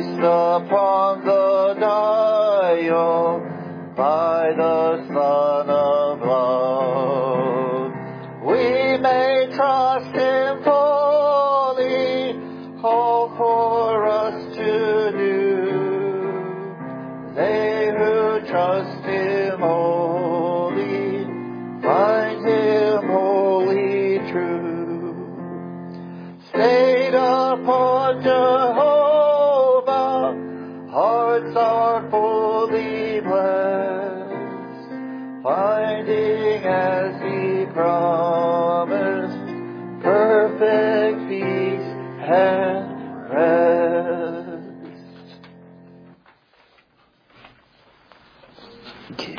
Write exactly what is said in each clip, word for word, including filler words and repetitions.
traced upon the dial by the Son of Love. We may trust Him fully, all for us to do. They who trust Him wholly find Him wholly true. Stayed upon Jehovah, hearts are fully blessed, finding as He promised perfect peace and rest. Okay.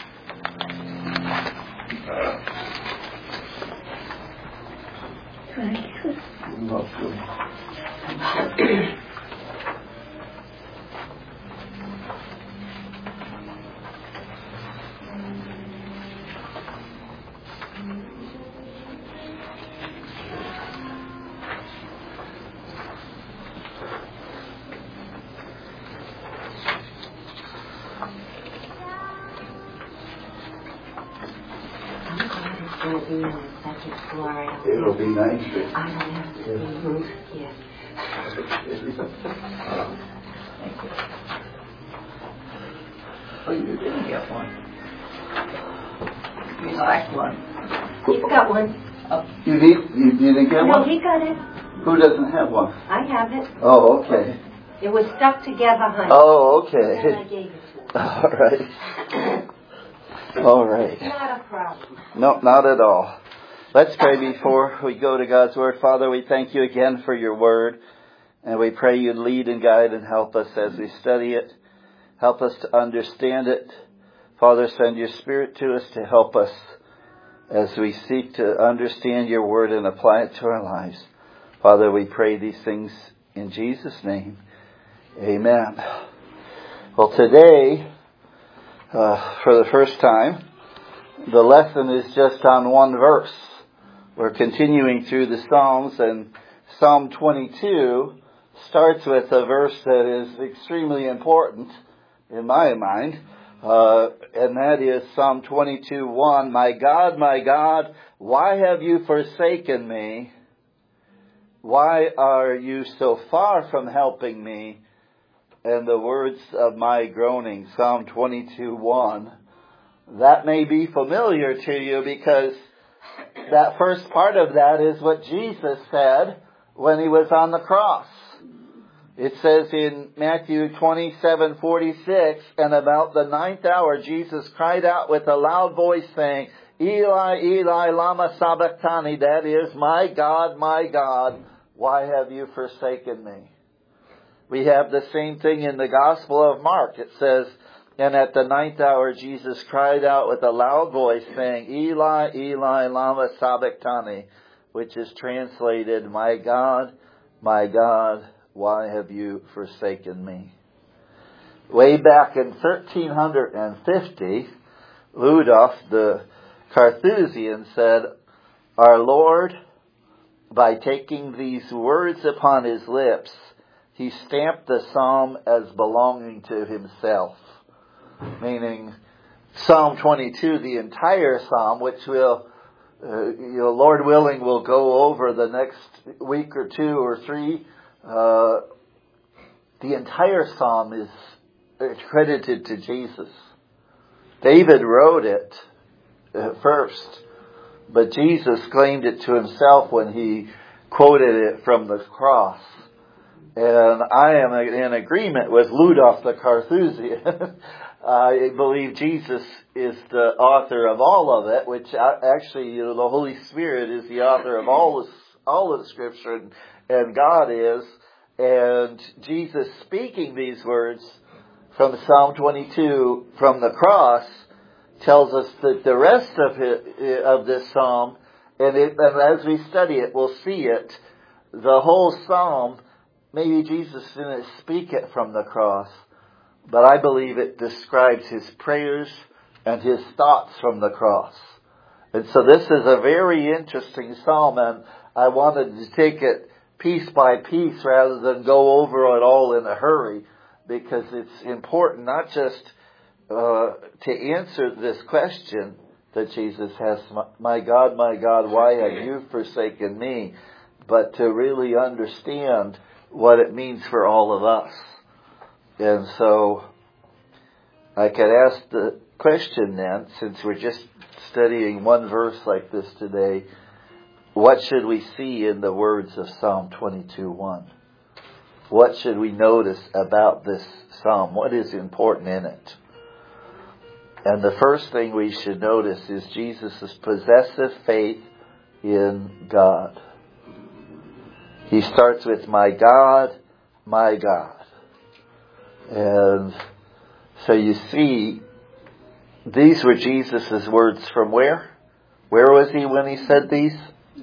Thank you. You're welcome. It'll be nice. I don't have to be moved yet. Oh, you didn't get one. You like one. He's got one. Oh. You, need, you, you didn't get No, one? he got it. Who doesn't have one? I have it. Oh, okay. It was stuck together, honey. Oh, okay. And I gave it to him. All right. All right. Not a problem. No, not at all. Let's pray before we go to God's Word. Father, we thank you again for your Word. And we pray you lead and guide and help us as we study it. Help us to understand it. Father, send your Spirit to us to help us as we seek to understand your Word and apply it to our lives. Father, we pray these things in Jesus' name. Amen. Well, today, uh, for the first time, the lesson is just on one verse. We're continuing through the Psalms, and Psalm twenty-two starts with a verse that is extremely important in my mind, uh, and that is Psalm twenty-two one. My God, my God, why have you forsaken me? Why are you so far from helping me? And the words of my groaning, Psalm twenty-two one. That may be familiar to you because that first part of that is what Jesus said when he was on the cross. It says in Matthew twenty-seven forty-six, and about the ninth hour Jesus cried out with a loud voice saying, Eli, Eli, lama sabachthani, that is, my God, my God, why have you forsaken me? We have the same thing in the Gospel of Mark. It says, and at the ninth hour Jesus cried out with a loud voice saying, Eli, Eli, lama sabachthani, which is translated, my God, my God, why have you forsaken me? Way back in thirteen fifty, Ludolf the Carthusian said, our Lord, by taking these words upon his lips, he stamped the psalm as belonging to himself. Meaning, Psalm twenty-two, the entire psalm, which will, uh, you know, Lord willing, we'll go over the next week or two or three. Uh, the entire psalm is credited to Jesus. David wrote it uh, first, but Jesus claimed it to himself when he quoted it from the cross. And I am in agreement with Ludolf the Carthusian. I believe Jesus is the author of all of it, which actually, you know, the Holy Spirit is the author of all of, all of the Scripture, and, and God is. And Jesus speaking these words from Psalm twenty-two from the cross tells us that the rest of it, of this psalm, and, it, and as we study it, we'll see it, the whole psalm, maybe Jesus didn't speak it from the cross, but I believe it describes his prayers and his thoughts from the cross. And so this is a very interesting psalm, and I wanted to take it piece by piece rather than go over it all in a hurry, because it's important not just uh, to answer this question that Jesus has, my God, my God, why have you forsaken me? But to really understand what it means for all of us. And so I could ask the question then, since we're just studying one verse like this today, what should we see in the words of Psalm twenty-two one? What should we notice about this psalm? What is important in it? And the first thing we should notice is Jesus' possessive faith in God. He starts with, my God, my God. And so you see, these were Jesus' words from where? Where was he when he said these?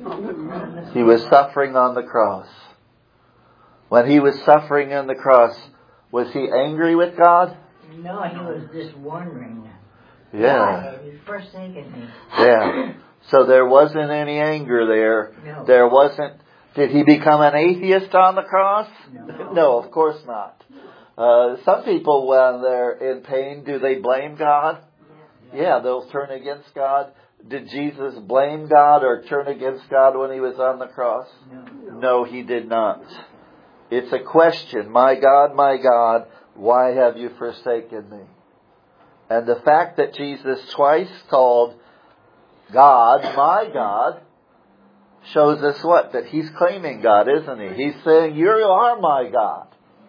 He was suffering on the cross. When he was suffering on the cross, was he angry with God? No, he was just wondering. Yeah. Why have you forsaken me? Yeah. So there wasn't any anger there. No. There wasn't. Did he become an atheist on the cross? No. No, of course not. Uh, some people, when they're in pain, do they blame God? Yeah, they'll turn against God. Did Jesus blame God or turn against God when he was on the cross? No. No, he did not. It's a question. My God, my God, why have you forsaken me? And the fact that Jesus twice called God, my God, shows us what? That he's claiming God, isn't he? He's saying, you are my God.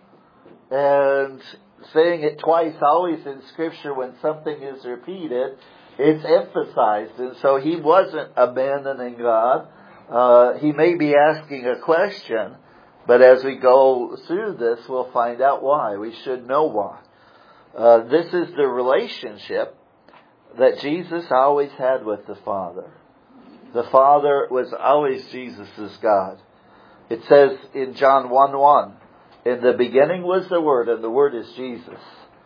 And saying it twice, always in Scripture, when something is repeated, it's emphasized. And so he wasn't abandoning God. Uh, he may be asking a question, but as we go through this, we'll find out why. We should know why. Uh, this is the relationship that Jesus always had with the Father. The Father was always Jesus' God. It says in John one one, in the beginning was the Word, and the Word is Jesus.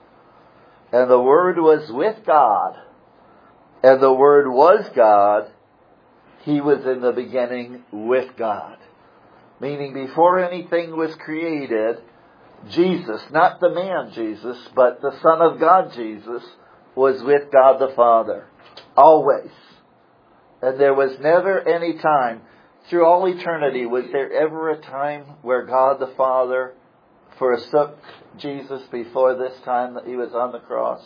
And the Word was with God, and the Word was God. He was in the beginning with God. Meaning before anything was created, Jesus, not the man Jesus, but the Son of God Jesus, was with God the Father. Always. And there was never any time, through all eternity, was there ever a time where God the Father forsook Jesus before this time that he was on the cross?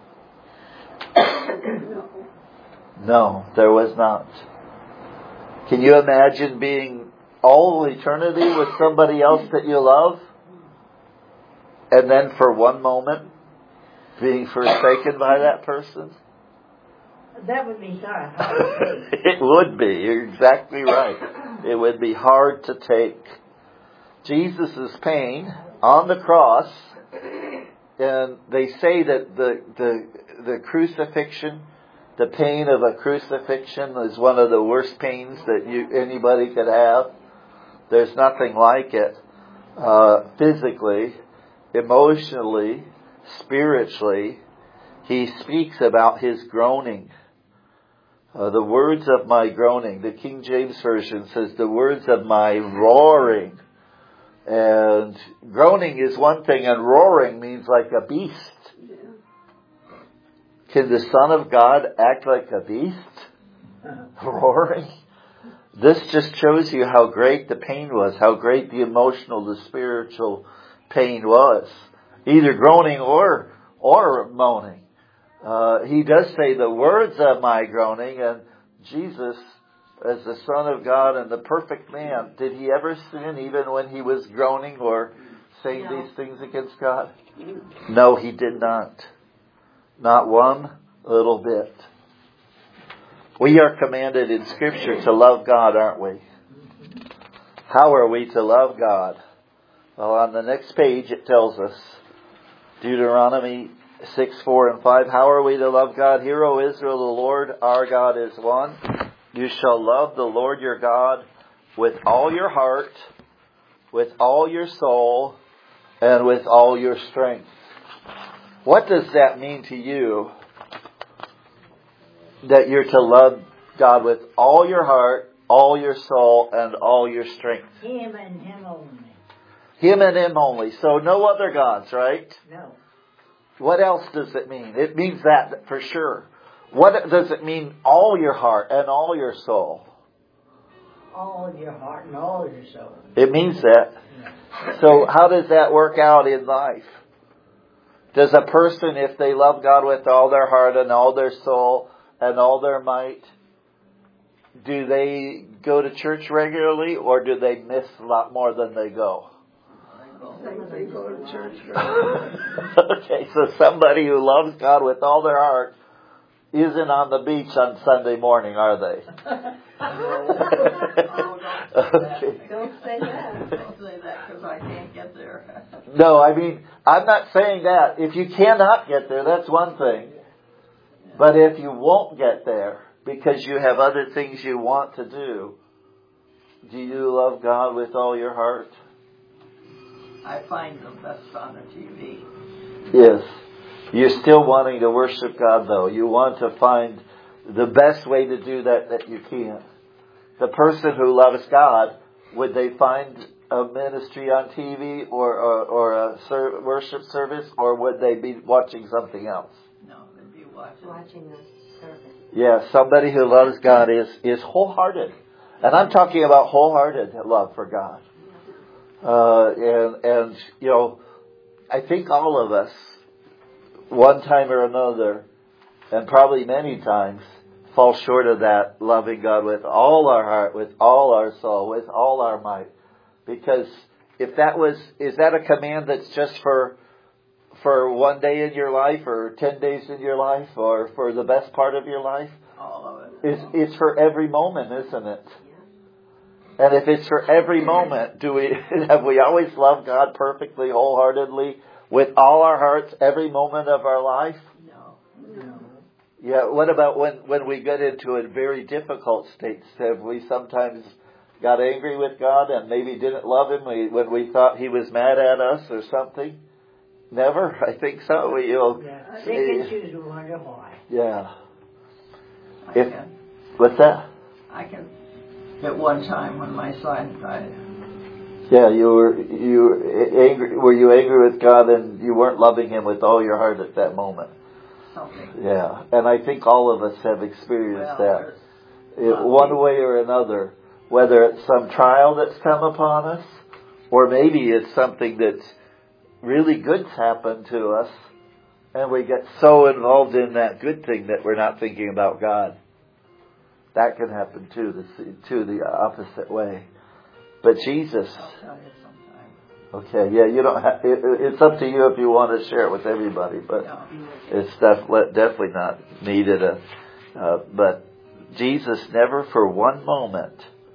No, there was not. Can you imagine being all eternity with somebody else that you love? And then for one moment, being forsaken by that person? That would be hard to take. It would be. You're exactly right. It would be hard to take. Jesus' pain on the cross, and they say that the, the, the crucifixion, the pain of a crucifixion is one of the worst pains that you, anybody could have. There's nothing like it. Uh, physically, emotionally, spiritually, he speaks about his groaning. Uh, the words of my groaning. The King James Version says the words of my roaring. And groaning is one thing, and roaring means like a beast. Can the Son of God act like a beast? Roaring? This just shows you how great the pain was, how great the emotional, the spiritual pain was. Either groaning or or moaning. Uh, he does say the words of my groaning, and Jesus, as the Son of God and the perfect man, did he ever sin even when he was groaning or saying no. these things against God? No, he did not. Not one little bit. We are commanded in Scripture to love God, aren't we? How are we to love God? Well, on the next page it tells us, Deuteronomy six, four, and five. How are we to love God? Hear, O Israel, the Lord our God is one. You shall love the Lord your God with all your heart, with all your soul, and with all your strength. What does that mean to you? That you're to love God with all your heart, all your soul and all your strength. Him and him only. Him and Him only. So no other gods, right? No. What else does it mean? It means that for sure. What does it mean? All your heart and all your soul. All your heart and all your soul. It means that. Yeah. So how does that work out in life? Does a person, if they love God with all their heart and all their soul and all their might, do they go to church regularly, or do they miss a lot more than they go? They go to church. Okay, so somebody who loves God with all their heart isn't on the beach on Sunday morning, are they? Okay. Don't say that. Don't say that because I can't get there. No, I mean, I'm not saying that. If you cannot get there, that's one thing. But if you won't get there because you have other things you want to do, do you love God with all your heart? I find the best on the T V. Yes. You're still wanting to worship God, though. You want to find the best way to do that that you can. The person who loves God, would they find a ministry on T V or or, or a ser- worship service, or would they be watching something else? No, they'd be watching. Watching the service. Yeah, somebody who loves God is, is wholehearted. And I'm talking about wholehearted love for God. Uh, and, and, you know, I think all of us, one time or another, and probably many times, fall short of that, loving God with all our heart, with all our soul, with all our might. Because if that was, is that a command that's just for, for one day in your life, or ten days in your life, or for the best part of your life? All of it. It's, it's for every moment, isn't it? And if it's for every moment, do we have we always loved God perfectly, wholeheartedly, with all our hearts, every moment of our life? No. No. Yeah, what about when, when we get into a very difficult state? Have we sometimes got angry with God and maybe didn't love Him when we thought He was mad at us or something? Never? I think so. We, you know, Yeah. I think it's you to wonder why. yeah. I If, can. what's that? I can. At one time when my son died. Yeah, you were you were angry. Were you angry with God and you weren't loving Him with all your heart at that moment? Something. Yeah, and I think all of us have experienced Well, that, it, one way or another. Whether it's some trial that's come upon us, or maybe it's something that's really good's happened to us, and we get so involved in that good thing that we're not thinking about God. That can happen too, the, to the opposite way. But Jesus, I'll tell you sometime. okay, yeah, you don't have, it, it's up to you if you want to share it with everybody, but No. it's def- definitely not needed. Uh, uh, but Jesus never for one moment,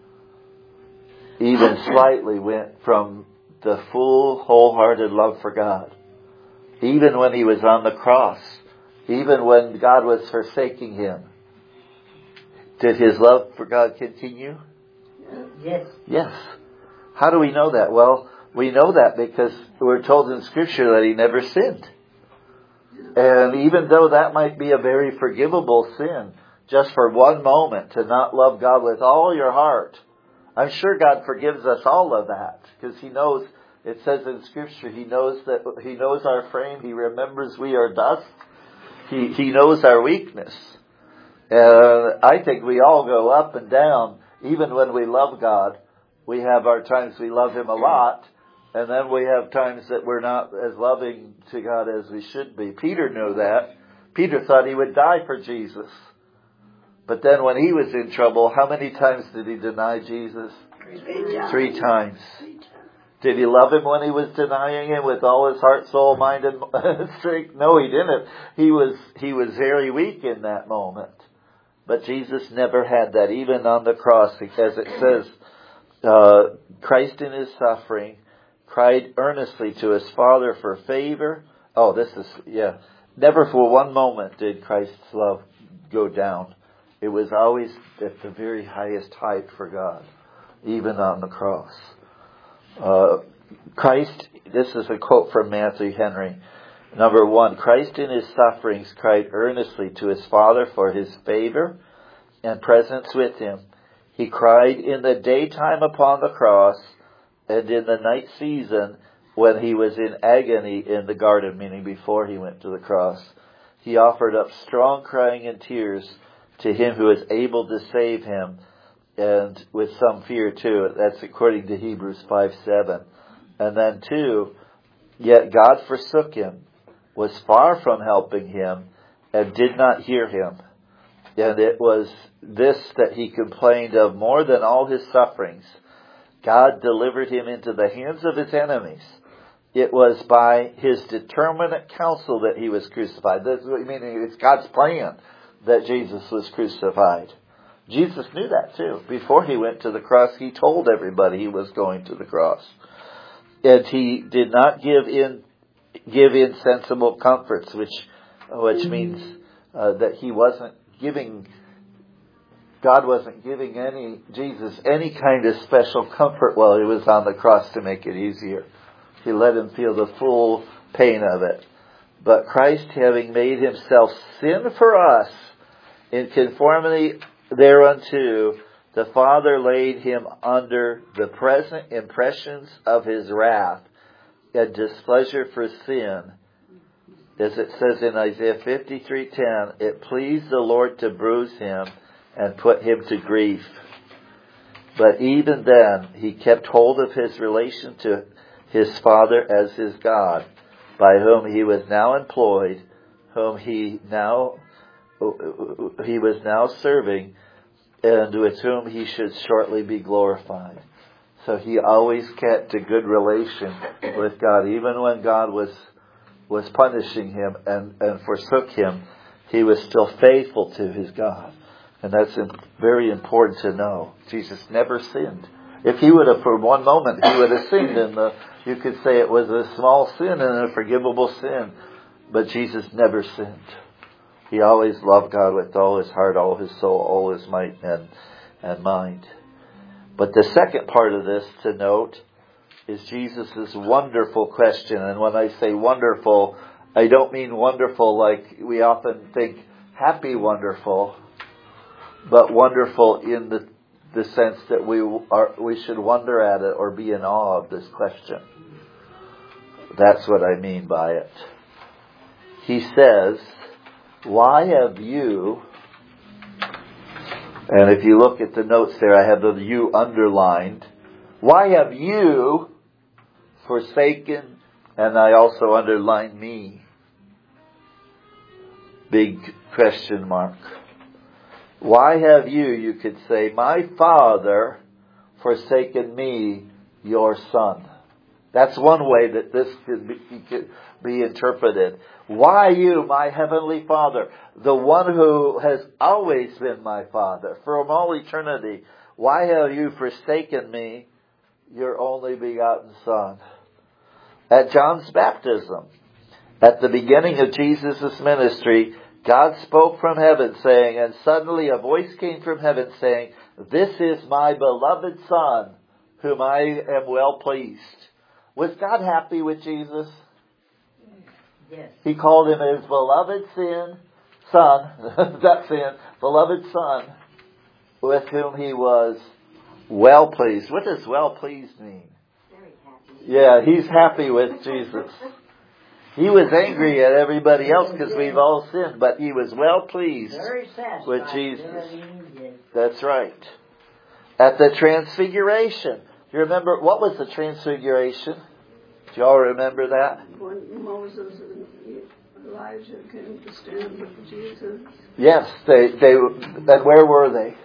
even slightly, went from the full, wholehearted love for God. Even when He was on the cross, even when God was forsaking Him, did His love for God continue? Yes. Yes. How do we know that? Well, we know that because we're told in Scripture that He never sinned. And even though that might be a very forgivable sin, just for one moment to not love God with all your heart, I'm sure God forgives us all of that because He knows, it says in Scripture, He knows that He knows our frame. He remembers we are dust. He, he knows our weakness. Uh, I think we all go up and down. Even when we love God, we have our times we love Him a lot, and then we have times that we're not as loving to God as we should be. Peter knew that. Peter thought he would die for Jesus. But then when he was in trouble, how many times did he deny Jesus? Three times. Three times. Did he love Him when he was denying Him with all his heart, soul, mind, and strength? No, he didn't. He was, he was very weak in that moment. But Jesus never had that, even on the cross, because it says, uh, Christ in His suffering cried earnestly to His Father for favor. Oh, this is, yeah. Never for one moment did Christ's love go down. It was always at the very highest height for God, even on the cross. Uh, Christ, this is a quote from Matthew Henry. Number one, Christ in His sufferings cried earnestly to His Father for His favor and presence with Him. He cried in the daytime upon the cross, and in the night season when he was in agony in the garden, meaning before he went to the cross. He offered up strong crying and tears to him who is able to save him, and with some fear too. That's according to Hebrews five seven. And then two, yet God forsook him, was far from helping him, and did not hear him. And it was this that he complained of more than all his sufferings. God delivered him into the hands of his enemies. It was by his determinate counsel that he was crucified. That's what you mean. It's God's plan that Jesus was crucified. Jesus knew that too. Before he went to the cross, he told everybody he was going to the cross. And he did not give in, give insensible comforts, which, which means uh, that he wasn't giving, God wasn't giving any, Jesus any kind of special comfort while he was on the cross to make it easier. He let him feel the full pain of it. But Christ, having made himself sin for us, in conformity thereunto, the Father laid him under the present impressions of his wrath and displeasure for sin. As it says in Isaiah fifty-three ten, it pleased the Lord to bruise him and put him to grief. But even then, he kept hold of his relation to his Father as his God, by whom he was now employed, whom he now he was now serving, and with whom he should shortly be glorified. So he always kept a good relation with God. Even when God was was punishing him and, and forsook him, he was still faithful to his God. And that's very important to know. Jesus never sinned. If he would have, for one moment, he would have sinned, and the, you could say it was a small sin and a forgivable sin. But Jesus never sinned. He always loved God with all his heart, all his soul, all his might and, and mind. But the second part of this to note is Jesus' wonderful question. And when I say wonderful, I don't mean wonderful like we often think happy wonderful, but wonderful in the, the sense that we are we should wonder at it or be in awe of this question. That's what I mean by it. He says, why have you, and if you look at the notes there, I have the you underlined, why have you forsaken, and I also underline me? Big question mark. Why have you, you could say, my Father forsaken me, your Son? That's one way that this could be, could be interpreted. Why you, my Heavenly Father, the one who has always been my Father from all eternity, why have you forsaken me, your only begotten Son? At John's baptism, at the beginning of Jesus' ministry, God spoke from heaven saying, and suddenly a voice came from heaven saying, this is my beloved Son, whom I am well pleased. Was God happy with Jesus? Yes. He called him his beloved sin, son, not sin, beloved Son, with whom he was well pleased. What does well pleased mean? Very happy. Yeah, he's happy with Jesus. He was angry at everybody else because we've all sinned, but he was well pleased Very satisfied with Jesus. everything he did. That's right. At the Transfiguration. Do you remember, what was the Transfiguration? Do you all remember that? When Moses and Elijah came to stand with Jesus. Yes, they, they, and where were they?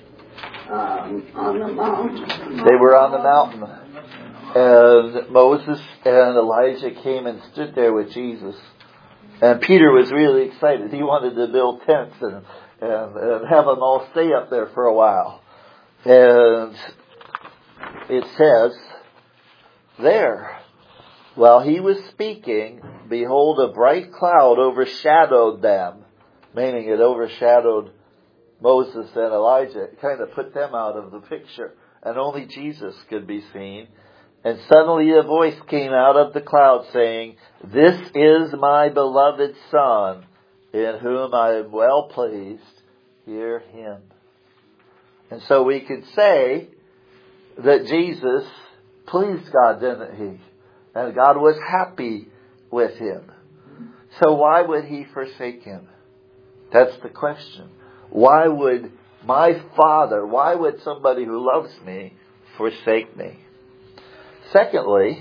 Um, on the mountain. They were on the mountain. And Moses and Elijah came and stood there with Jesus. And Peter was really excited. He wanted to build tents and, and, and have them all stay up there for a while. And it says there, while he was speaking, behold, a bright cloud overshadowed them, meaning it overshadowed Moses and Elijah. It kind of put them out of the picture, and only Jesus could be seen. And suddenly a voice came out of the cloud saying, this is my beloved Son, in whom I am well pleased. Hear him. And so we could say that Jesus pleased God, didn't He? And God was happy with Him. So why would He forsake Him? That's the question. Why would my Father, why would somebody who loves me forsake me? Secondly,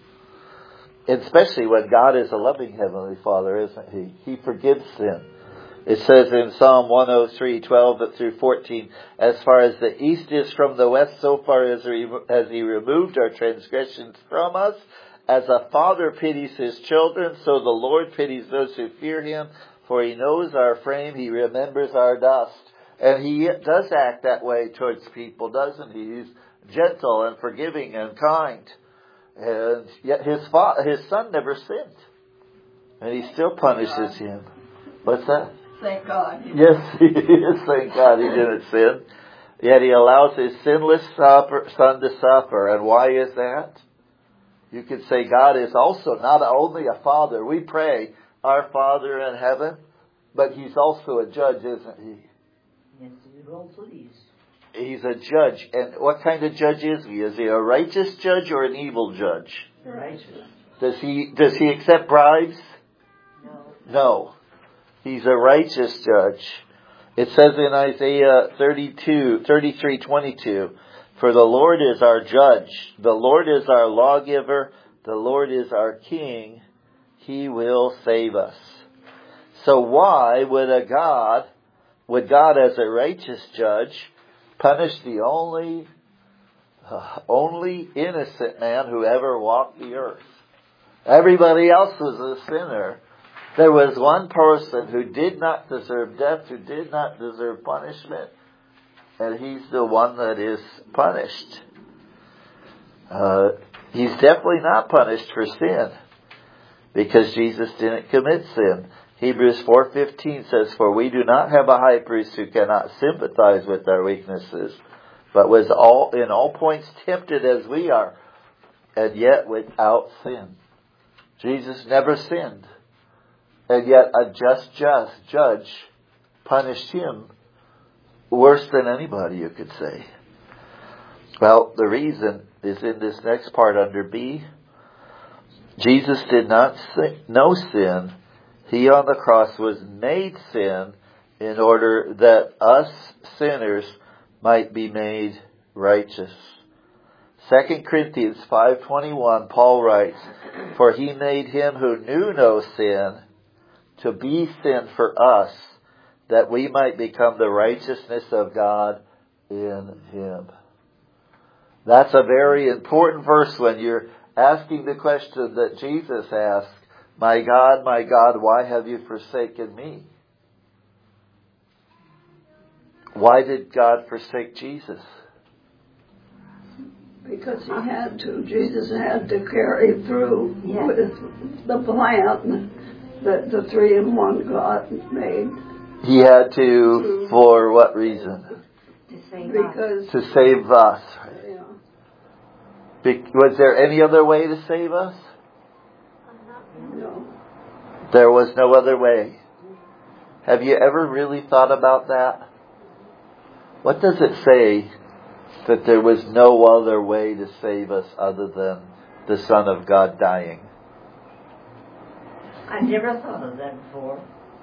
especially when God is a loving Heavenly Father, isn't He? He forgives sin. It says in Psalm one oh three, twelve through fourteen, as far as the east is from the west, so far as has He removed our transgressions from us. As a father pities his children, so the Lord pities those who fear Him. For He knows our frame, He remembers our dust. And He does act that way towards people, doesn't He? He's gentle and forgiving and kind. And yet His fa- His Son never sinned. And He still punishes him. What's that? Thank God. Yes, He is. Thank God He didn't sin. Yet He allows His sinless suffer, Son to suffer. And why is that? You could say God is also not only a Father. We pray, Our Father in heaven, but He's also a judge, isn't He? Yes, roll please. He's a judge. And what kind of judge is He? Is He a righteous judge or an evil judge? Righteous. Does He, does He accept bribes? No. No. He's a righteous judge. It says in Isaiah thirty-two, thirty-three, twenty-two, for the Lord is our judge, the Lord is our lawgiver, the Lord is our king, He will save us. So why would a God, would God as a righteous judge, punish the only, uh, only innocent man who ever walked the earth? Everybody else was a sinner. There was one person who did not deserve death, who did not deserve punishment, and He's the one that is punished. Uh, he's definitely not punished for sin, because Jesus didn't commit sin. Hebrews four fifteen says, for we do not have a high priest who cannot sympathize with our weaknesses, but was all in all points tempted as we are, and yet without sin. Jesus never sinned. And yet a just, just judge punished Him worse than anybody, you could say. Well, the reason is in this next part under B. Jesus did not sin, know sin. He on the cross was made sin in order that us sinners might be made righteous. Second Corinthians five twenty-one, Paul writes, for He made Him who knew no sin to be sin for us, that we might become the righteousness of God in Him. That's a very important verse when you're asking the question that Jesus asked, my God, my God, why have you forsaken me? Why did God forsake Jesus? Because He had to. Jesus had to carry through Yes. with the plan that the three in one God made. He had to, for what reason? To save us. Because To save us. yeah, Be- was there any other way to save us? no. There was no other way. Have you ever really thought about that? What does it say that there was no other way to save us other than the Son of God dying? I never thought of that before.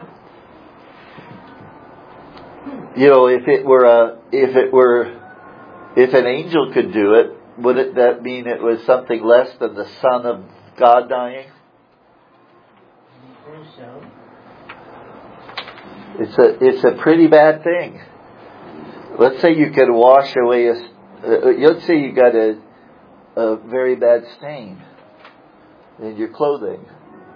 You know, if it were a, if it were, if an angel could do it, wouldn't that mean it was something less than the Son of God dying? I think so. It's a, it's a pretty bad thing. Let's say you could wash away a, uh, let's say you got a, a very bad stain in your clothing.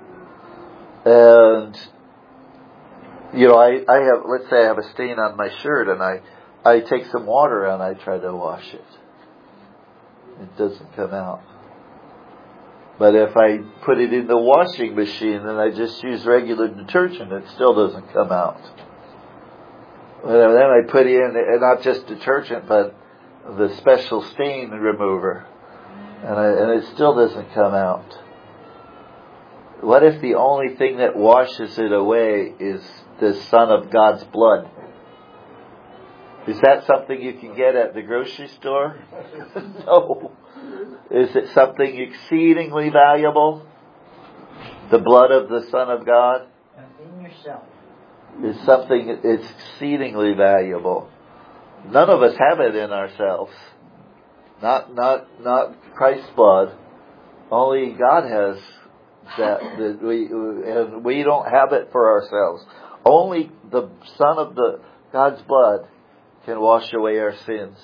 And, you know, I, I have, let's say I have a stain on my shirt and I, I take some water and I try to wash it. It doesn't come out. But if I put it in the washing machine and I just use regular detergent, it still doesn't come out. And then I put in, and not just detergent, but the special stain remover. And, I, and it still doesn't come out. What if the only thing that washes it away is the Son of God's blood? Is that something you can get at the grocery store? No. Is it something exceedingly valuable? The blood of the Son of God? In yourself. Is something exceedingly valuable. None of us have it in ourselves. Not not not Christ's blood. Only God has that. that we and we don't have it for ourselves. Only the Son of the God's blood can wash away our sins.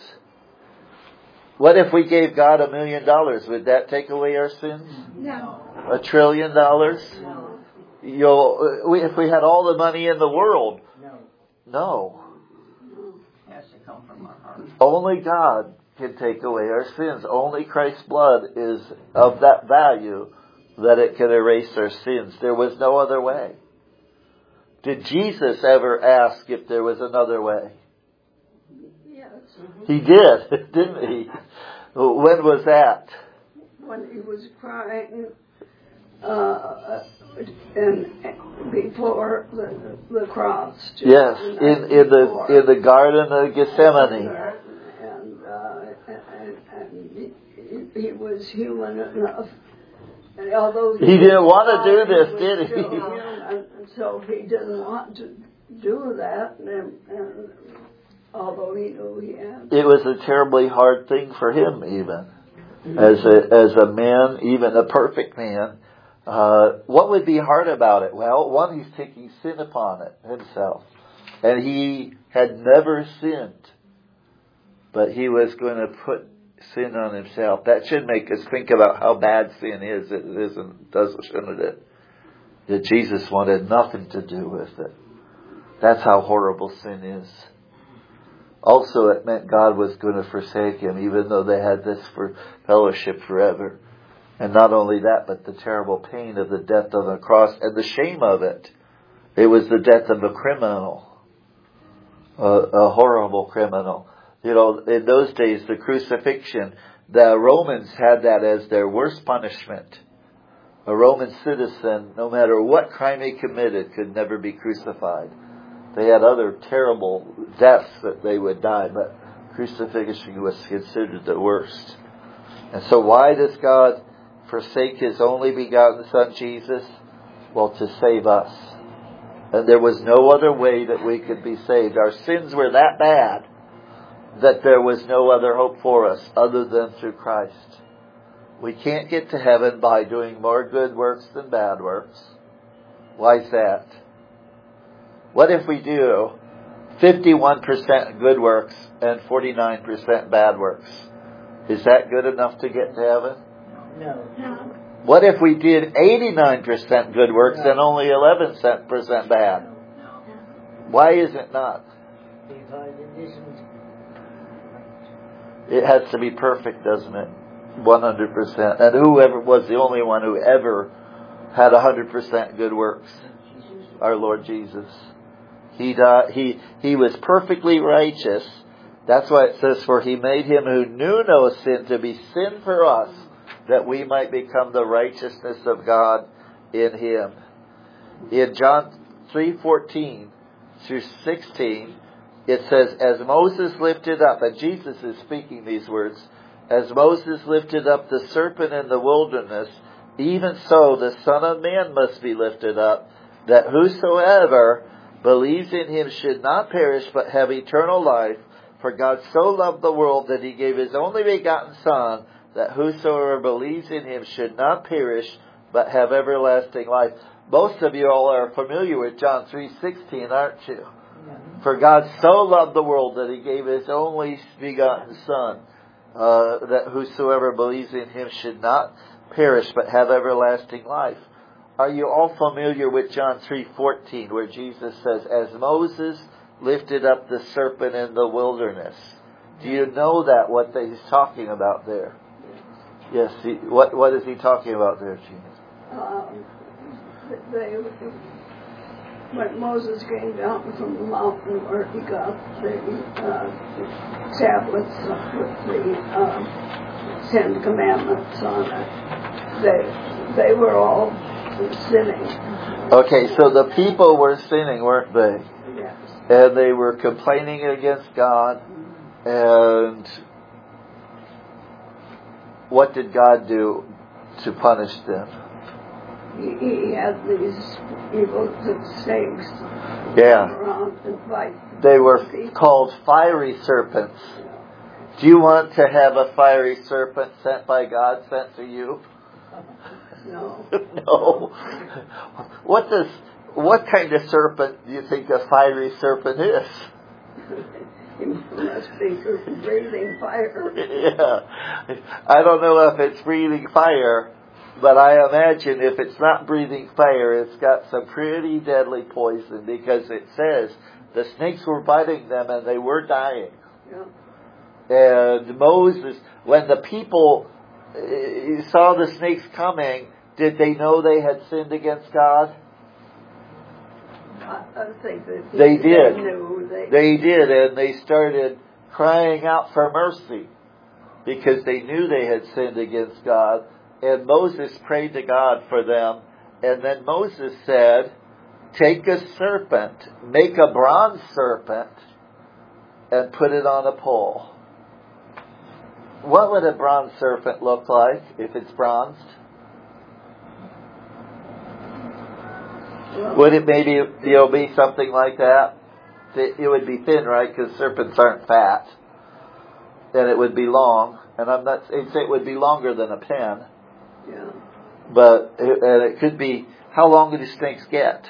What if we gave God a million dollars? Would that take away our sins? No. A trillion dollars? No. You'll, we, if we had all the money in the world? No. No. It has to come from our heart. Only God can take away our sins. Only Christ's blood is of that value that it can erase our sins. There was no other way. Did Jesus ever ask if there was another way? Yes. He did, didn't he? When was that? When he was crying, uh, and before the the cross. just Yes, the night in in the before. in the Garden of Gethsemane. And, uh, and, and he, he was human enough. And although He didn't want to do was this, did still he? human, and so he didn't want to do that. And, and although he knew he had. It was a terribly hard thing for him, even as a as a man, even a perfect man. Uh, what would be hard about it? Well, one, he's taking sin upon it himself, and he had never sinned, but he was going to put sin on himself. That should make us think about how bad sin is. It isn't, doesn't, shouldn't it? That Jesus wanted nothing to do with it. That's how horrible sin is. Also, it meant God was going to forsake him, even though they had this for fellowship forever. And not only that, but the terrible pain of the death on the cross and the shame of it. It was the death of a criminal, a, a horrible criminal. You know, in those days, the crucifixion, the Romans had that as their worst punishment. A Roman citizen, no matter what crime he committed, could never be crucified. They had other terrible deaths that they would die, but crucifixion was considered the worst. And so why does God forsake His only begotten Son, Jesus? Well, to save us. And there was no other way that we could be saved. Our sins were that bad that there was no other hope for us other than through Christ. We can't get to heaven by doing more good works than bad works. Why is that? What if we do fifty-one percent good works and forty-nine percent bad works? Is that good enough to get to heaven? No. No. What if we did eighty-nine percent good works and only eleven percent bad? No. Why is it not? Because it isn't. It has to be perfect, doesn't it? one hundred percent. And whoever was the only one who ever had one hundred percent good works? Our Lord Jesus. He died, he he was perfectly righteous. That's why it says, for He made Him who knew no sin to be sin for us, that we might become the righteousness of God in Him. In John three fourteen through sixteen, it says, as Moses lifted up, and Jesus is speaking these words, as Moses lifted up the serpent in the wilderness, even so the Son of Man must be lifted up, that whosoever believes in Him should not perish but have eternal life. For God so loved the world that He gave His only begotten Son, that whosoever believes in Him should not perish but have everlasting life. Most of you all are familiar with John three sixteen, aren't you? For God so loved the world that He gave His only begotten Son, uh, that whosoever believes in Him should not perish but have everlasting life. Are you all familiar with John three fourteen, where Jesus says, as Moses lifted up the serpent in the wilderness? Do you know that, what he's talking about there? Yes. He, what What is He talking about there, Gina? Um, they, when Moses came down from the mountain where he got the uh, tablets with the uh, Ten Commandments on it, they they were all sinning. Okay, so the people were sinning, weren't they? Yes. and they were complaining against God. And what did God do to punish them? He, he had these evil snakes Yeah. around and bite. They were called fiery serpents. Do you want to have a fiery serpent sent by God sent to you? No. No. What does what kind of serpent do you think a fiery serpent is? He must be breathing fire. Yeah. I don't know if it's breathing fire, but I imagine if it's not breathing fire, it's got some pretty deadly poison, because it says the snakes were biting them and they were dying. Yeah. And Moses, when the people uh, saw the snakes coming, did they know they had sinned against God? I, I think that They did. They knew. They, They did, and they started crying out for mercy because they knew they had sinned against God. And Moses prayed to God for them. And then Moses said, take a serpent, make a bronze serpent, and put it on a pole. What would a bronze serpent look like if it's bronzed? well, Would it maybe, you know, be something like that? It would be thin, right? Because serpents aren't fat. And it would be long. And I'm not saying it would be longer than a pen. yeah. But it, and it could be, how long do snakes get?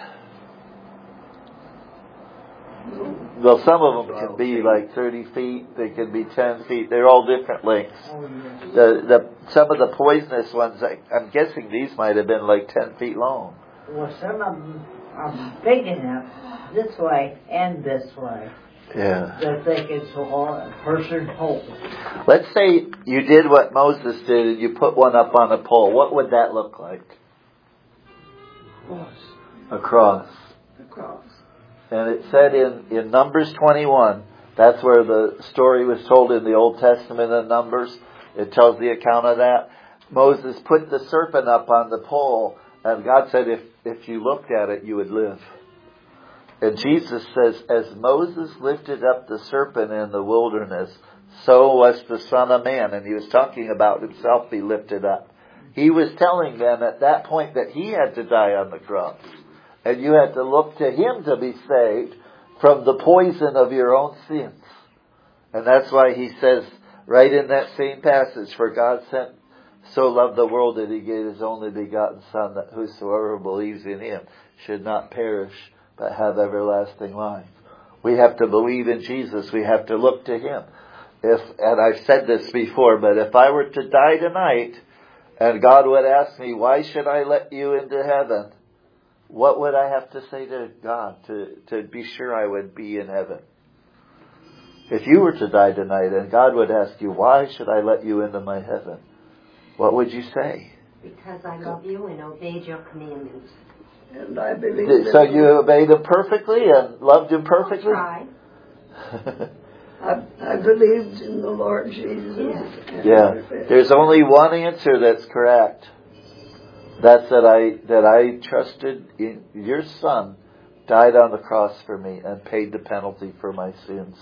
Well, some of them can be like thirty feet. They can be ten feet. They're all different lengths. The the some of the poisonous ones, I, I'm guessing these might have been like ten feet long. Well, some of them are big enough this way and this way Yeah. that they could swallow a person whole. Let's say you did what Moses did and you put one up on a pole. What would that look like? Cross. A cross. The cross. And it said in, in Numbers twenty-one, that's where the story was told in the Old Testament in Numbers. It tells the account of that. Moses put the serpent up on the pole, and God said if, if you looked at it, you would live. And Jesus says, as Moses lifted up the serpent in the wilderness, so was the Son of Man. And he was talking about himself be lifted up. He was telling them at that point that he had to die on the cross. And you had to look to him to be saved from the poison of your own sins. And that's why he says, right in that same passage, for God sent, so loved the world that he gave his only begotten Son, that whosoever believes in him should not perish, but have everlasting life. We have to believe in Jesus. We have to look to him. If, and I've said this before, but if I were to die tonight, and God would ask me, why should I let you into heaven? What would I have to say to God to, to be sure I would be in heaven? If you were to die tonight and God would ask you, why should I let you into my heaven? What would you say? Because I love you and obeyed your commandments. And I believe So in you obeyed him perfectly and loved him perfectly? Try. I, I believed in the Lord Jesus. And Yeah. There's only one answer that's correct. That's that I that I trusted in your Son, died on the cross for me and paid the penalty for my sins.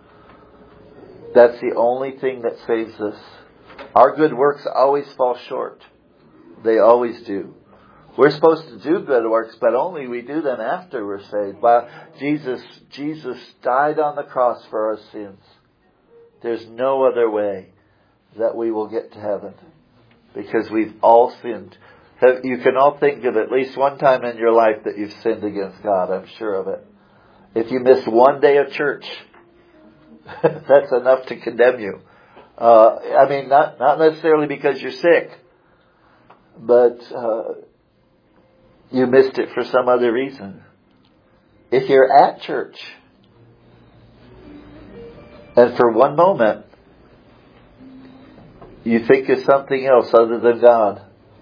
That's the only thing that saves us. Our good works always fall short. They always do. We're supposed to do good works, but only we do them after we're saved. But Jesus, Jesus died on the cross for our sins. There's no other way that we will get to heaven, because we've all sinned. You can all think of at least one time in your life that you've sinned against God. I'm sure of it. If you miss one day of church, that's enough to condemn you. Uh, I mean, not not necessarily because you're sick, but uh, you missed it for some other reason. If you're at church, and for one moment you think of something else other than God,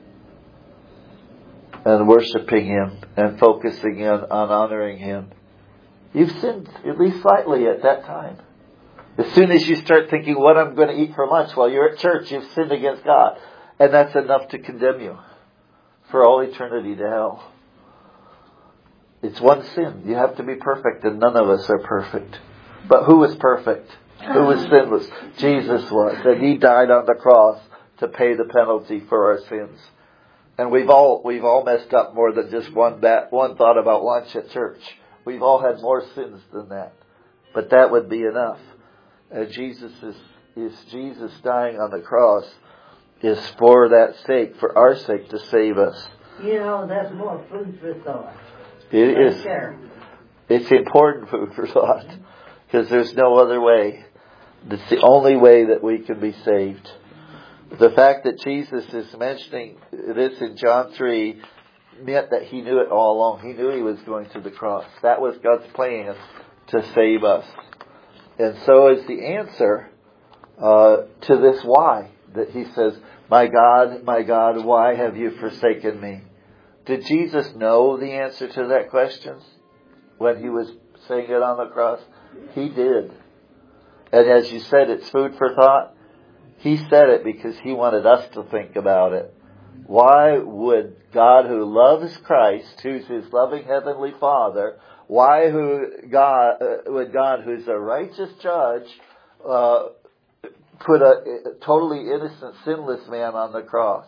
and worshiping him and focusing in on honoring him, you've sinned at least slightly at that time. As soon as you start thinking what I'm going to eat for lunch while you're at church, you've sinned against God. And that's enough to condemn you for all eternity to hell. It's one sin. You have to be perfect, and none of us are perfect. But who was perfect? Who was sinless? Jesus was. And He died on the cross to pay the penalty for our sins. And we've all we've all messed up more than just one bat, one thought about lunch at church. We've all had more sins than that. But that would be enough. And Jesus is, is Jesus dying on the cross is for that sake, for our sake, to save us. You know, that's more food for thought. It Right is. there. It's important food for thought, because there's no other way. It's the only way that we can be saved. The fact that Jesus is mentioning this in John three meant that He knew it all along. He knew He was going to the cross. That was God's plan to save us. And so is the answer uh, to this why, that He says, "My God, my God, why have you forsaken me?" Did Jesus know the answer to that question when He was saying it on the cross? He did. And as you said, it's food for thought. He said it because He wanted us to think about it. Why would God, who loves Christ, who's His loving Heavenly Father, why who God uh, would God, who's a righteous judge, uh, put a, a totally innocent, sinless man on the cross?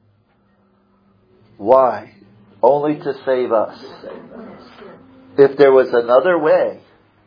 Why? Only to save us. If there was another way,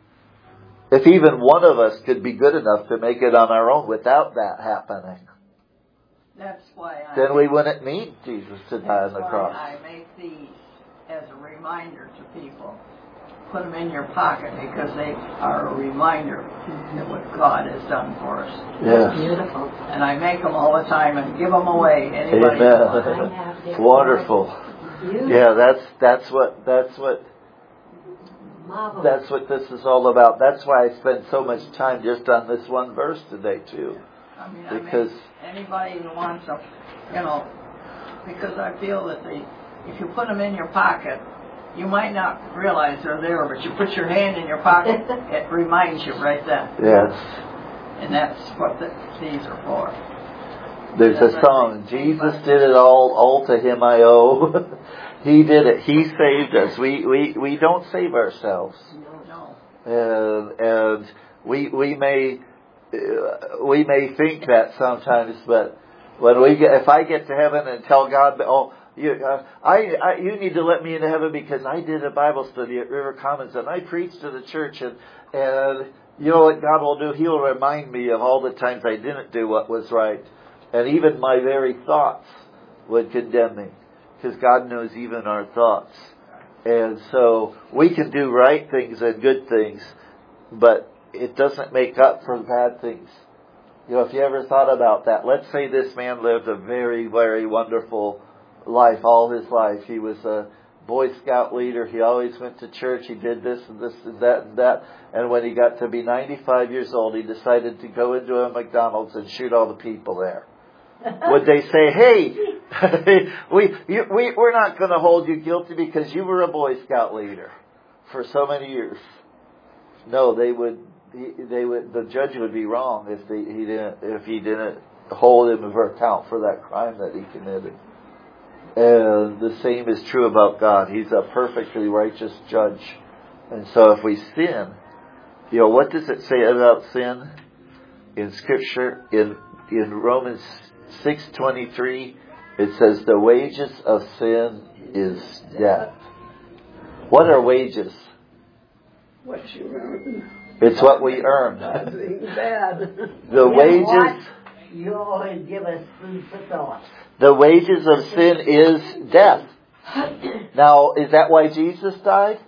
if even one of us could be good enough to make it on our own without that happening, That's why I then we wouldn't need Jesus to die on the That's cross. why I make these as a reminder to people. Put them in your pocket because they are a reminder of what God has done for us. Yes. Beautiful. And I make them all the time and give them away. Anybody Amen. who wants I them. have this. Wonderful. Beautiful. Yeah, that's that's what that's what Marvelous. that's what this is all about. That's why I spend so much time just on this one verse today too. I mean, Because- I make anybody who wants them, you know, because I feel that they, if you put them in your pocket, you might not realize they're there, but you put your hand in your pocket, it reminds you right then. Yes. And that's what the, these are for. There's a song, Jesus did it all, all to Him I owe. He did it. He saved us. We we, we don't save ourselves. No. And, and we we may uh, we may think that sometimes, but when we get, if I get to heaven and tell God, oh, you, uh, I, I you need to let me into heaven because I did a Bible study at River Commons and I preached to the church, and and you know what God will do? He'll remind me of all the times I didn't do what was right, and even my very thoughts would condemn me, because God knows even our thoughts. And so we can do right things and good things, but it doesn't make up for bad things. You know, if you ever thought about that, let's say this man lived a very, very wonderful life all his life. He was a Boy Scout leader. He always went to church. He did this and this and that and that. And when he got to be ninety-five years old, he decided to go into a McDonald's and shoot all the people there. Would they say, hey, we, you, we, we're not going to hold you guilty because you were a Boy Scout leader for so many years? No, they would, they would, the judge would be wrong if they, he didn't, if he didn't hold him for account for that crime that he committed. And the same is true about God. He's a perfectly righteous judge. And so if we sin, you know, what does it say about sin in Scripture? In, in Romans six twenty-three, it says the wages of sin is death. What are wages? What you earn. It's what we earn. Not being bad. The You know wages, what? You always give us food for thought. the wages of sin is death. Now, is that why Jesus died?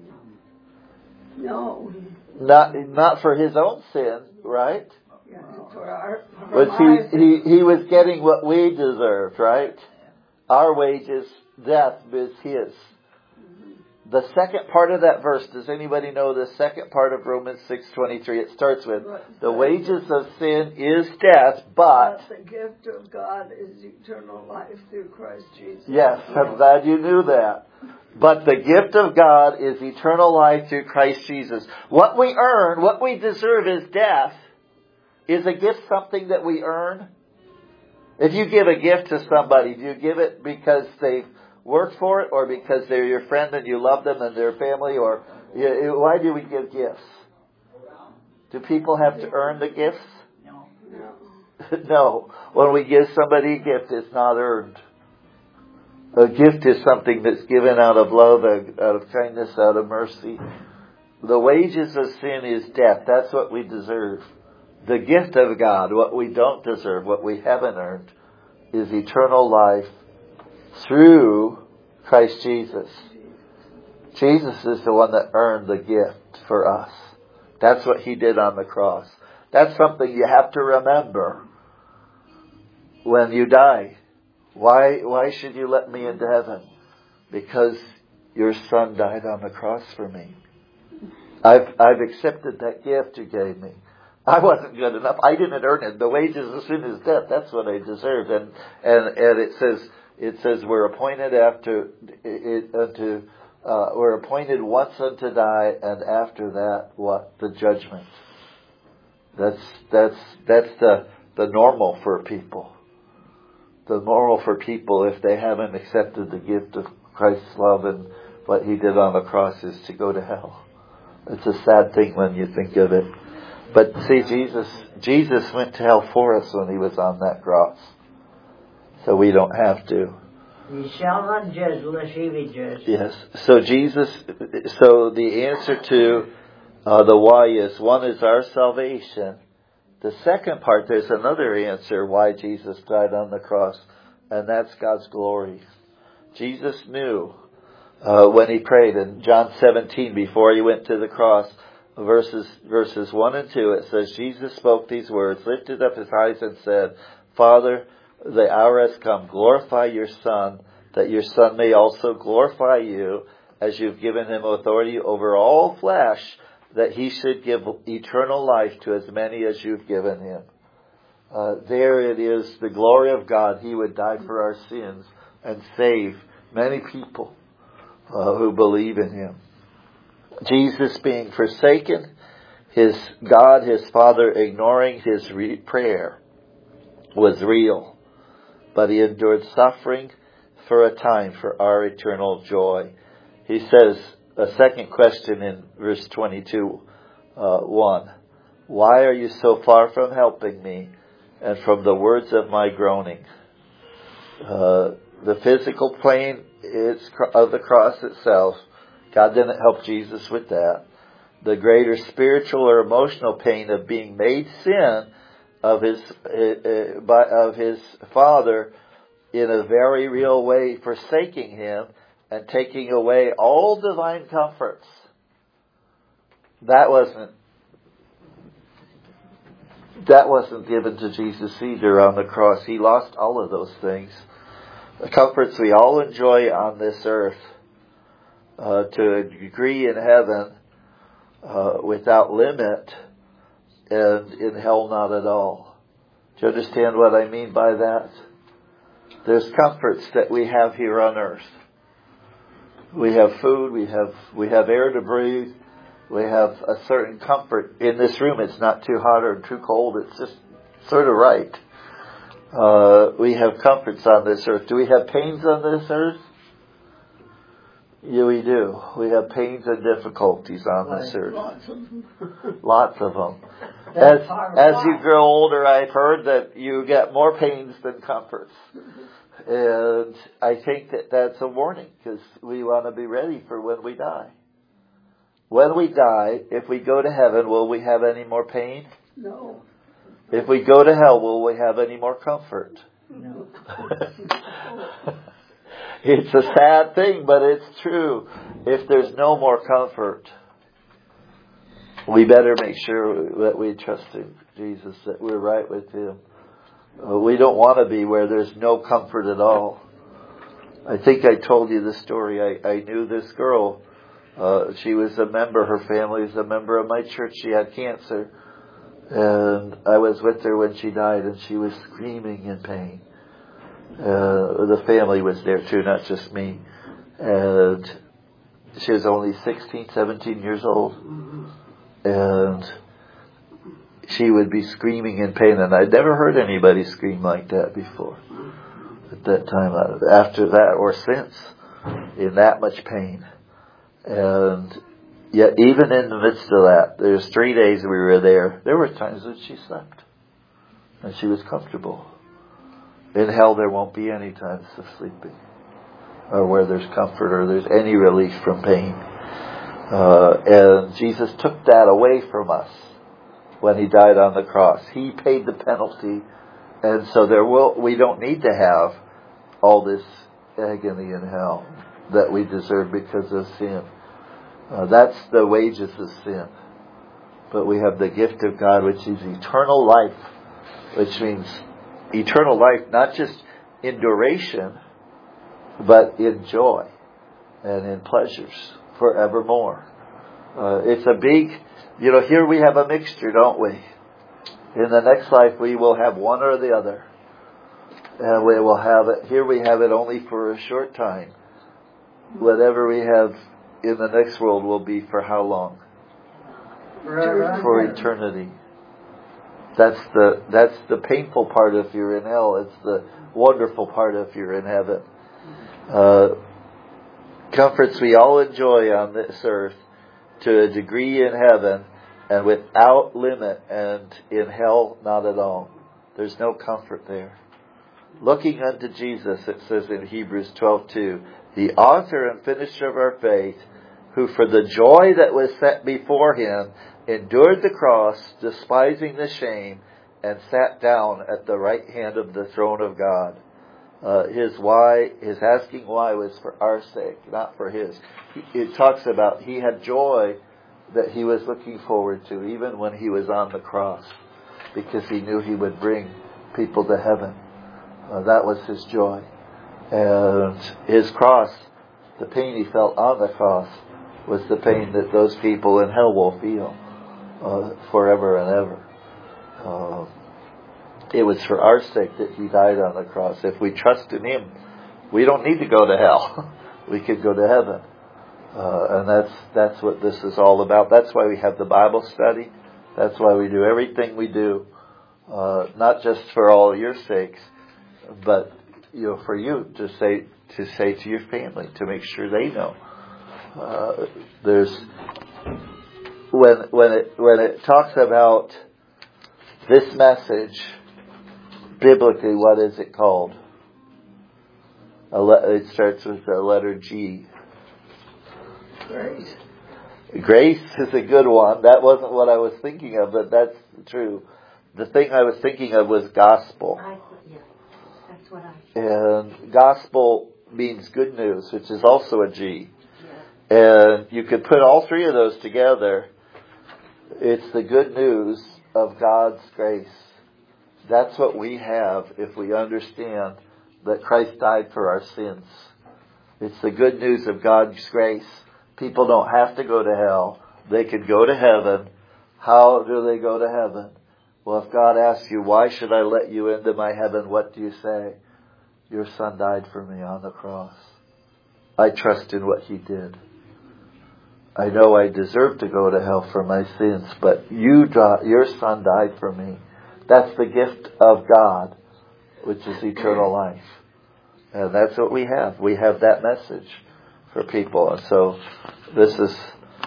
No. Not, not for His own sin, right? Yeah, for our, for But my he, he, he was getting what we deserved, right? Our wages, death, is His. The second part of that verse, does anybody know the second part of Romans six twenty-three? It starts with, the wages of sin is death, but... But the gift of God is eternal life through Christ Jesus. Yes, I'm glad you knew that. But the gift of God is eternal life through Christ Jesus. What we earn, what we deserve is death. Is a gift something that we earn? If you give a gift to somebody, do you give it because they've work for it, or because they're your friend and you love them and their family, or why do we give gifts? Do people have to earn the gifts? No. No. When we give somebody a gift, it's not earned. A gift is something that's given out of love, out of kindness, out of mercy. The wages of sin is death. That's what we deserve. The gift of God, what we don't deserve, what we haven't earned, is eternal life through Christ Jesus. Jesus is the one that earned the gift for us. That's what He did on the cross. That's something you have to remember when you die. Why, why should you let me into heaven? Because your Son died on the cross for me. I've, I've accepted that gift you gave me. I wasn't good enough. I didn't earn it. The wages of sin is death. That's what I deserved. And, and, and it says, it says we're appointed after, it, unto, uh, we're appointed once unto die, and after that, what? The judgment. That's, that's, that's the, the normal for people. The normal for people, if they haven't accepted the gift of Christ's love and what He did on the cross, is to go to hell. It's a sad thing when you think of it. But see, Jesus, Jesus went to hell for us when He was on that cross. So we don't have to. You shall not judge lest ye be judged. Yes. So Jesus, so the answer to uh, the why is, one is our salvation. The second part, there's another answer why Jesus died on the cross, and that's God's glory. Jesus knew uh, when He prayed in John seventeen, before He went to the cross, verses verses one and two, it says, Jesus spoke these words, lifted up His eyes and said, Father, the hour has come. Glorify your Son, that your Son may also glorify you, as you've given Him authority over all flesh, that He should give eternal life to as many as you've given Him. Uh, there it is, the glory of God. He would die for our sins and save many people uh, who believe in Him. Jesus being forsaken, His God, His Father, ignoring His re- prayer was real. But He endured suffering for a time for our eternal joy. He says, a second question in verse twenty-two, uh, one. Why are you so far from helping me and from the words of my groaning? Uh, the physical plane is of the cross itself. God didn't help Jesus with that. The greater spiritual or emotional pain of being made sin of his uh, by of his Father in a very real way, forsaking Him and taking away all divine comforts. That wasn't that wasn't given to Jesus either on the cross. He lost all of those things. The comforts we all enjoy on this earth, uh, to a degree in heaven, uh, without limit, and in hell not at all. Do you understand what I mean by that? There's comforts that we have here on earth. We have food, we have we have air to breathe, we have a certain comfort. In this room, it's not too hot or too cold, it's just sort of right. Uh, we have comforts on this earth. Do we have pains on this earth? Yeah, we do. We have pains and difficulties on this earth. Lots of them. Lots of them. As, as you grow older, I've heard that you get more pains than comforts. And I think that that's a warning, because we want to be ready for when we die. When we die, if we go to heaven, will we have any more pain? No. If we go to hell, will we have any more comfort? No. It's a sad thing, but it's true. If there's no more comfort, we better make sure that we trust in Jesus, that we're right with Him. Uh, we don't want to be where there's no comfort at all. I think I told you the story. I, I knew this girl. Uh, she was a member, her family was a member of my church. She had cancer. And I was with her when she died, and she was screaming in pain. Uh, the family was there too, not just me. And she was only sixteen, seventeen years old. And she would be screaming in pain, and I'd never heard anybody scream like that before. that time, after that or since, in that much pain. And yet even in the midst of that, there's three days we were there, there were times that she slept. And she was comfortable. In hell there won't be any times of sleeping, or where there's comfort or there's any relief from pain. Uh, and Jesus took that away from us when He died on the cross. He paid the penalty, and so there will we don't need to have all this agony in hell that we deserve because of sin. Uh, that's the wages of sin. But we have the gift of God, which is eternal life, which means eternal life not just in duration, but in joy and in pleasures forevermore. Uh, it's a big, you know, here we have a mixture, don't we? In the next life we will have one or the other. And we will have it, here we have it only for a short time. Whatever we have in the next world will be for how long? Forever. For eternity. That's the that's the painful part if you're in hell. It's the wonderful part if you're in heaven. Uh, comforts we all enjoy on this earth to a degree in heaven and without limit, and in hell not at all. There's no comfort there. Looking unto Jesus, it says in Hebrews twelve two, the author and finisher of our faith, who for the joy that was set before Him endured the cross, despising the shame, and sat down at the right hand of the throne of God. Uh, his why, his asking why was for our sake, not for His. It talks about He had joy that He was looking forward to, even when He was on the cross, because He knew He would bring people to heaven. Uh, that was His joy. And His cross, the pain He felt on the cross, was the pain that those people in hell will feel uh, forever and ever. Uh, it was for our sake that He died on the cross. If we trust in Him, we don't need to go to hell. We could go to heaven. Uh, and that's that's what this is all about. That's why we have the Bible study. That's why we do everything we do. Uh, not just for all your sakes, but you know, for you to say to say to your family, to make sure they know. Uh, there's when when it when it talks about this message biblically, what is it called? A le- it starts with the letter G. Grace. Grace is a good one. That wasn't what I was thinking of, but that's true. The thing I was thinking of was gospel. I, yeah, that's what I. And gospel means good news, which is also a G. Yeah. And you could put all three of those together. It's the good news of God's grace. That's what we have if we understand that Christ died for our sins. It's the good news of God's grace. People don't have to go to hell. They can go to heaven. How do they go to heaven? Well, if God asks you, why should I let you into my heaven? What do you say? Your Son died for me on the cross. I trust in what He did. I know I deserve to go to hell for my sins, but you, your Son died for me. That's the gift of God, which is eternal life. And that's what we have. We have that message for people. And so this is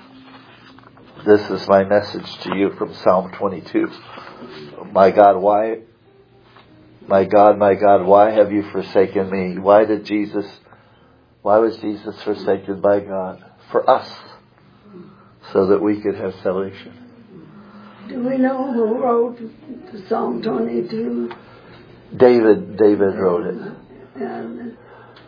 this is my message to you from Psalm twenty-two. My God, why my God, my God, why have you forsaken me? Why did Jesus why was Jesus forsaken by God? For us. So that we could have salvation. Do we know who wrote the Psalm twenty-two? David David wrote it. And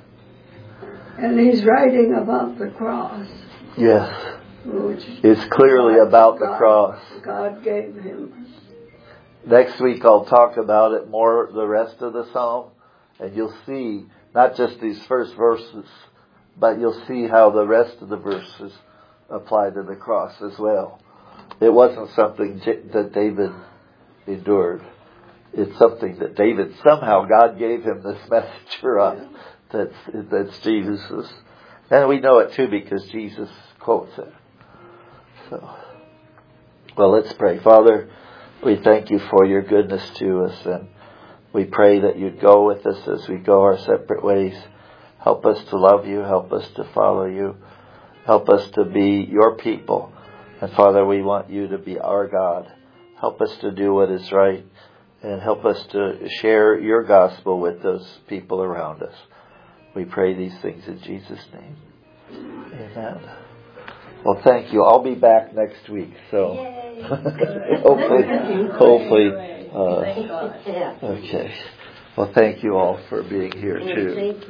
And he's writing about the cross. Yes. Which it's clearly God, about the God, cross. God gave him. Next week I'll talk about it more, the rest of the psalm. And you'll see, not just these first verses, but you'll see how the rest of the verses apply to the cross as well. It wasn't something that David endured. It's something that David, somehow God gave him this message for us. Yeah. That's, that's Jesus's. And we know it too because Jesus quotes it. So, well, let's pray. Father, we thank you for your goodness to us. And We pray that you'd go with us as we go our separate ways. Help us to love you. Help us to follow you. Help us to be your people. And Father, we want you to be our God. Help us to do what is right. And help us to share your gospel with those people around us. We pray these things in Jesus' name. Amen. Well, thank you. I'll be back next week. So hopefully, hopefully, uh, Yeah. okay. Well, thank you all for being here too. Thank you.